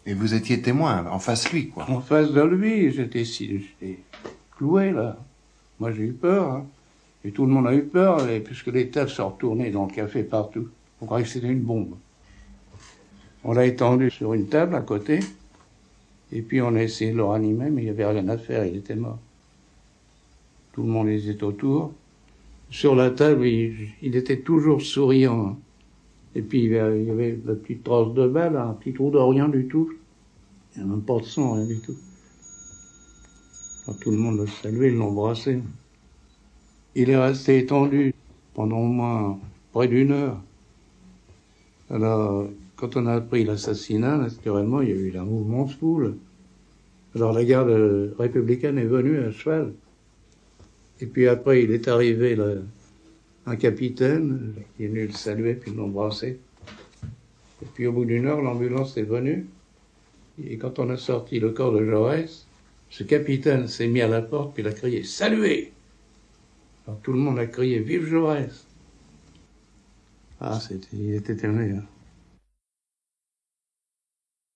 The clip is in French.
Et vous étiez témoin, en face lui, quoi. En face de lui, j'étais cloué, là. Moi, j'ai eu peur, hein. Et tout le monde a eu peur, puisque les têtes se retournaient dans le café partout. On croyait que c'était une bombe. On l'a étendu sur une table à côté, et puis on a essayé de le ranimer, mais il n'y avait rien à faire, il était mort. Tout le monde était autour. Sur la table, il était toujours souriant. Et puis il y avait la petite trace de balle, un petit trou de rien du tout. Il n'y a même pas de sang, rien du tout. Quand tout le monde le saluait, ils l'ont embrassé. Il est resté étendu pendant au moins près d'une heure. Alors, quand on a appris l'assassinat, naturellement, il y a eu un mouvement de foule. Alors la garde républicaine est venue à cheval. Et puis après, il est arrivé un capitaine qui est venu le saluer puis l'embrasser. Et puis au bout d'une heure, l'ambulance est venue. Et quand on a sorti le corps de Jaurès, ce capitaine s'est mis à la porte puis il a crié « Saluez !» Alors tout le monde a crié « Vive Jaurès !» Ah, il était terminé. Hein.